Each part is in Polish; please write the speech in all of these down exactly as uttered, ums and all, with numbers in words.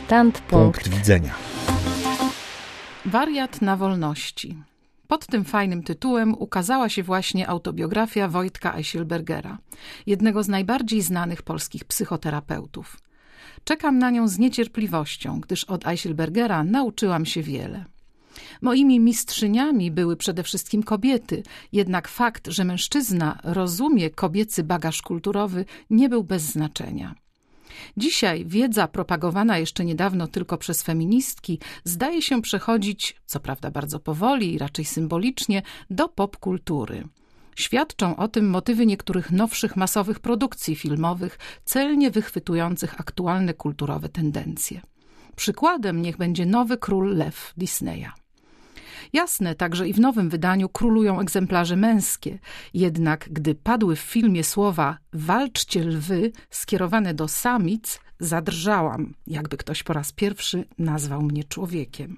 Standpunkt. Punkt widzenia. Wariat na wolności. Pod tym fajnym tytułem ukazała się właśnie autobiografia Wojtka Eichselbergera, jednego z najbardziej znanych polskich psychoterapeutów. Czekam na nią z niecierpliwością, gdyż od Eichselbergera nauczyłam się wiele. Moimi mistrzyniami były przede wszystkim kobiety, jednak fakt, że mężczyzna rozumie kobiecy bagaż kulturowy, nie był bez znaczenia. Dzisiaj wiedza propagowana jeszcze niedawno tylko przez feministki zdaje się przechodzić, co prawda bardzo powoli i raczej symbolicznie, do popkultury. Świadczą o tym motywy niektórych nowszych masowych produkcji filmowych, celnie wychwytujących aktualne kulturowe tendencje. Przykładem niech będzie Nowy Król Lew Disneya. Jasne, także i w nowym wydaniu królują egzemplarze męskie, jednak gdy padły w filmie słowa „walczcie lwy” skierowane do samic, zadrżałam, jakby ktoś po raz pierwszy nazwał mnie człowiekiem.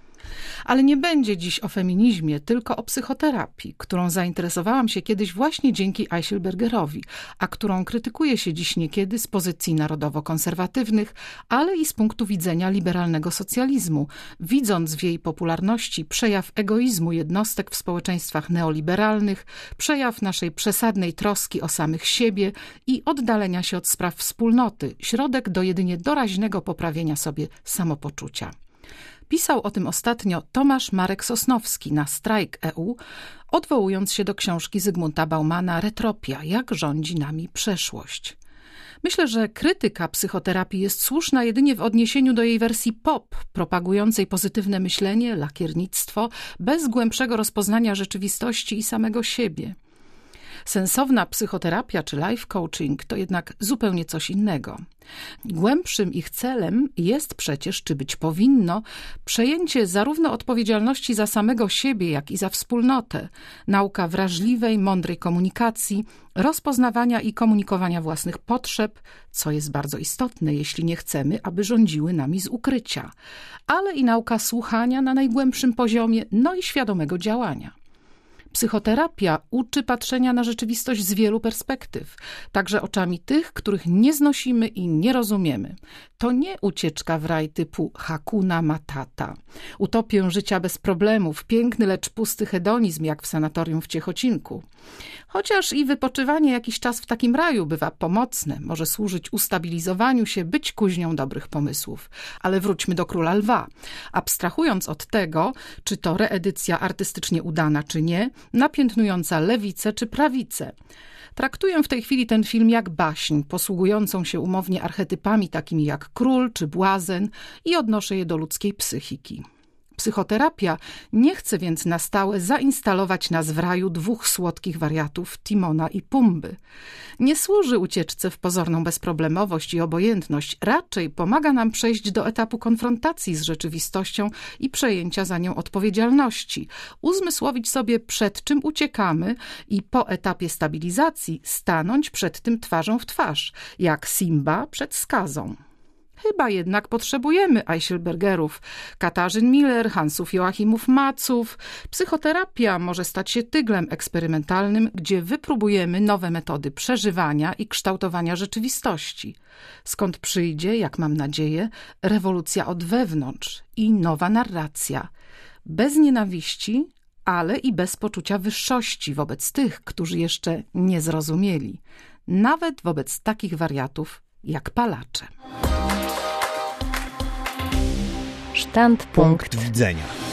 Ale nie będzie dziś o feminizmie, tylko o psychoterapii, którą zainteresowałam się kiedyś właśnie dzięki Eichselbergerowi, a którą krytykuje się dziś niekiedy z pozycji narodowo-konserwatywnych, ale i z punktu widzenia liberalnego socjalizmu, widząc w jej popularności przejaw egoizmu jednostek w społeczeństwach neoliberalnych, przejaw naszej przesadnej troski o samych siebie i oddalenia się od spraw wspólnoty, środek do jedynie doraźnego poprawienia sobie samopoczucia. Pisał o tym ostatnio Tomasz Marek Sosnowski na Strajk kropka e u, odwołując się do książki Zygmunta Baumana Retropia – Jak rządzi nami przeszłość. Myślę, że krytyka psychoterapii jest słuszna jedynie w odniesieniu do jej wersji pop, propagującej pozytywne myślenie, lakiernictwo, bez głębszego rozpoznania rzeczywistości i samego siebie. Sensowna psychoterapia czy life coaching to jednak zupełnie coś innego. Głębszym ich celem jest przecież, czy być powinno, przejęcie zarówno odpowiedzialności za samego siebie, jak i za wspólnotę, nauka wrażliwej, mądrej komunikacji, rozpoznawania i komunikowania własnych potrzeb, co jest bardzo istotne, jeśli nie chcemy, aby rządziły nami z ukrycia, ale i nauka słuchania na najgłębszym poziomie, no i świadomego działania. Psychoterapia uczy patrzenia na rzeczywistość z wielu perspektyw, także oczami tych, których nie znosimy i nie rozumiemy. To nie ucieczka w raj typu Hakuna Matata, utopię życia bez problemów, piękny, lecz pusty hedonizm jak w sanatorium w Ciechocinku. Chociaż i wypoczywanie jakiś czas w takim raju bywa pomocne, może służyć ustabilizowaniu się, być kuźnią dobrych pomysłów. Ale wróćmy do Króla Lwa. Abstrahując od tego, czy to reedycja artystycznie udana, czy nie, napiętnująca lewicę czy prawicę. Traktuję w tej chwili ten film jak baśń, posługującą się umownie archetypami takimi jak król czy błazen i odnoszę je do ludzkiej psychiki. Psychoterapia nie chce więc na stałe zainstalować nas w raju dwóch słodkich wariatów, Timona i Pumby. Nie służy ucieczce w pozorną bezproblemowość i obojętność, raczej pomaga nam przejść do etapu konfrontacji z rzeczywistością i przejęcia za nią odpowiedzialności, uzmysłowić sobie, przed czym uciekamy i po etapie stabilizacji stanąć przed tym twarzą w twarz, jak Simba przed skazą. Chyba jednak potrzebujemy Eichselbergerów, Katarzyn Miller, Hansów Joachimów Maców. Psychoterapia może stać się tyglem eksperymentalnym, gdzie wypróbujemy nowe metody przeżywania i kształtowania rzeczywistości. Skąd przyjdzie, jak mam nadzieję, rewolucja od wewnątrz i nowa narracja. Bez nienawiści, ale i bez poczucia wyższości wobec tych, którzy jeszcze nie zrozumieli. Nawet wobec takich wariatów jak palacze. Standpunkt Punkt widzenia.